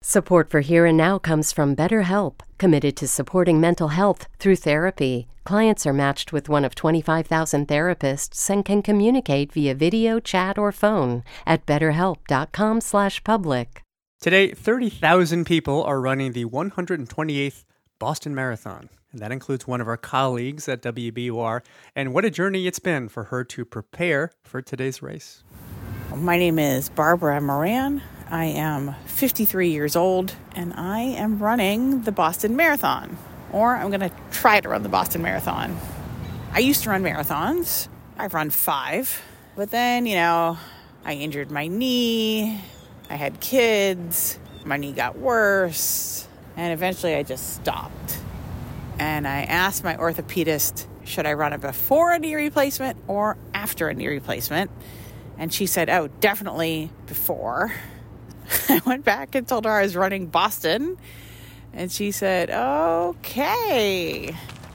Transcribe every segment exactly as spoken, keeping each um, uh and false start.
Support for Here and Now comes from BetterHelp, committed to supporting mental health through therapy. Clients are matched with one of twenty-five thousand therapists and can communicate via video, chat, or phone at betterhelp.com slash public. Today, thirty thousand people are running the one hundred twenty-eighth Boston Marathon. And that includes one of our colleagues at W B U R. And what a journey it's been for her to prepare for today's race. My name is Barbara Moran. I am fifty-three years old, and I am running the Boston Marathon, or I'm going to try to run the Boston Marathon. I used to run marathons. I've run five, but then, you know, I injured my knee, I had kids, my knee got worse, and eventually I just stopped. And I asked my orthopedist, should I run it before a knee replacement or after a knee replacement? And she said, oh, definitely before. I went back and told her I was running Boston. And she said, okay.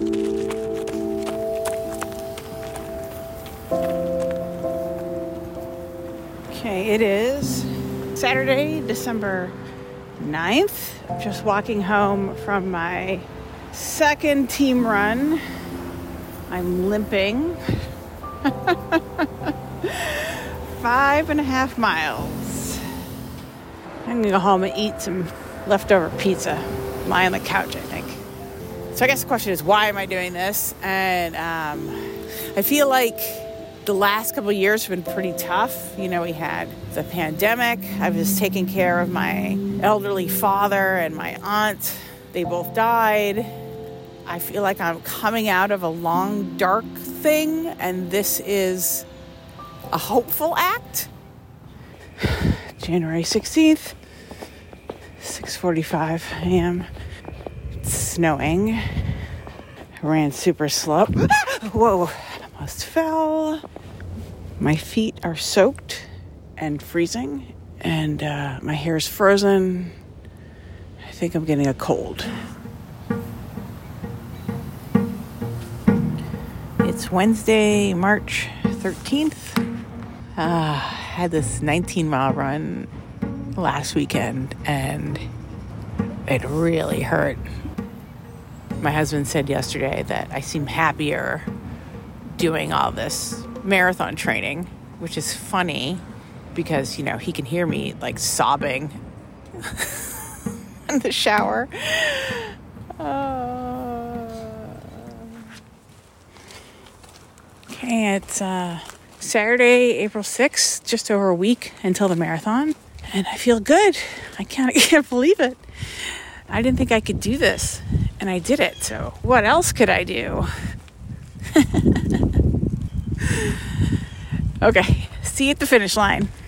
Okay, it is Saturday, December ninth. I'm just walking home from my second team run. I'm limping. Five and a half miles. I'm gonna go home and eat some leftover pizza. Lie on the couch, I think. So I guess the question is, why am I doing this? And um, I feel like the last couple of years have been pretty tough. You know, we had the pandemic. I was taking care of my elderly father and my aunt. They both died. I feel like I'm coming out of a long, dark thing, and this is a hopeful act. January sixteenth, six forty-five a.m. It's snowing. I ran super slow. Whoa, almost fell. My feet are soaked and freezing, and uh, my hair is frozen. I think I'm getting a cold. It's Wednesday, March thirteenth. Uh, I had this nineteen mile run last weekend, and it really hurt. My husband said yesterday that I seem happier doing all this marathon training, which is funny because, you know, he can hear me like sobbing in the shower. Uh, okay, it's uh, Saturday, April sixth, just over a week until the marathon, and I feel good. I can't, I can't believe it. I didn't think I could do this, and I did it, so what else could I do? Okay, see you at the finish line.